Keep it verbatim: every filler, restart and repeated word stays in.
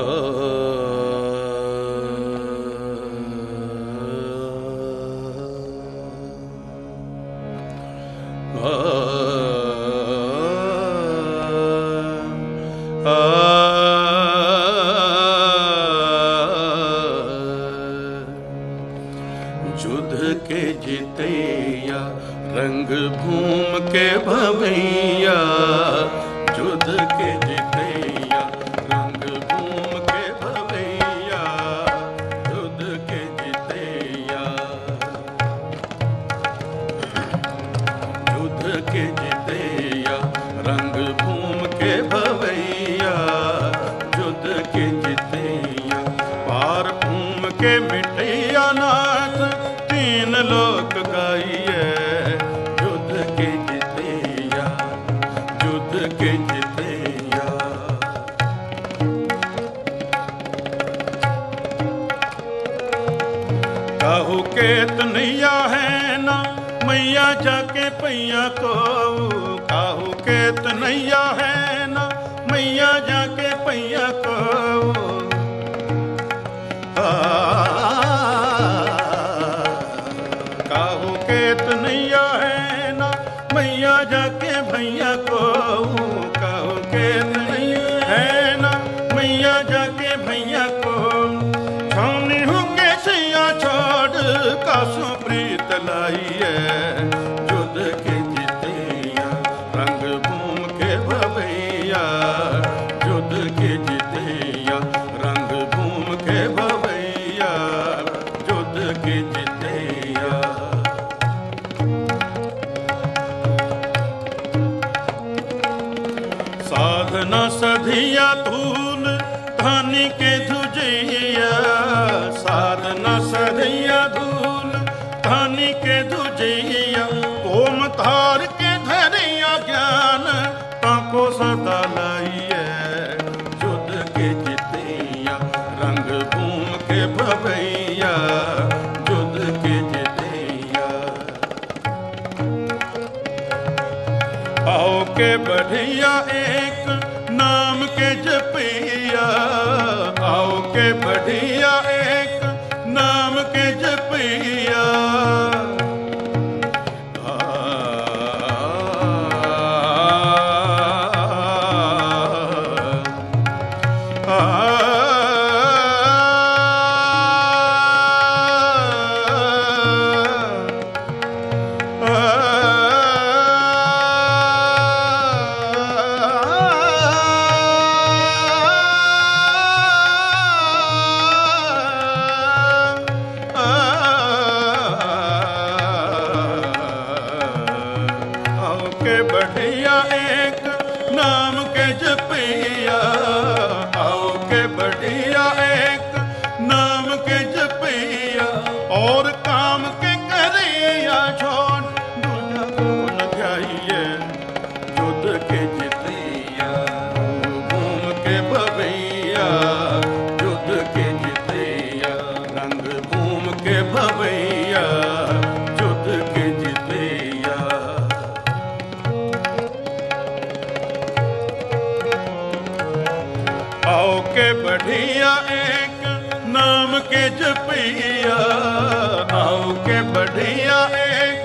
युद्ध के जितैया रंग भूम के भवैया, युद्ध के जितैया रंग भूम के भवैया, युद्ध के जितैया, युद्ध के जितैया रंग भूम के भवैया, युद्ध के जितैया पार भूम के मिटैया नाथ तीन लोक गाइए, युद्ध के जितैया, युद्ध के जितैया। काहू केत नैया है ना मैया जाके पैया को, काहू केत नैया है ना मैया जाके पैया को। काहू केत नैया है ना मैया जाके भैया को, काहू केत नैया है ना मैया जाके भैया को। छौनी हूँ के सैया छोड़ कासु प्रीत लाइए, युद्ध के जितैया रंग भूम के भवैया, युद्ध के जितैया रंग भूम के भवैया, युद्ध के जितैया। साधना सधिया धूल धानी के धुजैया, साधना सधिया धूल धानी के धुजैया। ओम धार के धरिया ज्ञान ताको सदा लाइए, युद्ध के जितैया रंग भूम के भवैया, युद्ध के जितैया। आओ के बढ़िया एक नाम के जपैया, आओ के बढ़िया एक नाम के जपैया। के बढ़िया एक नाम के जपैया, आओ के बढ़िया एक नाम के जपैया। और काम के करैया छोड़ दूजा को न ध्याइए, युद्ध के जितैया भूम के भवैया, युद्ध के जितैया रंग भूम के भवैया, युद्ध के जितैया। आओ के बढ़िया एक नाम के जपैया, आओ के बढ़िया एक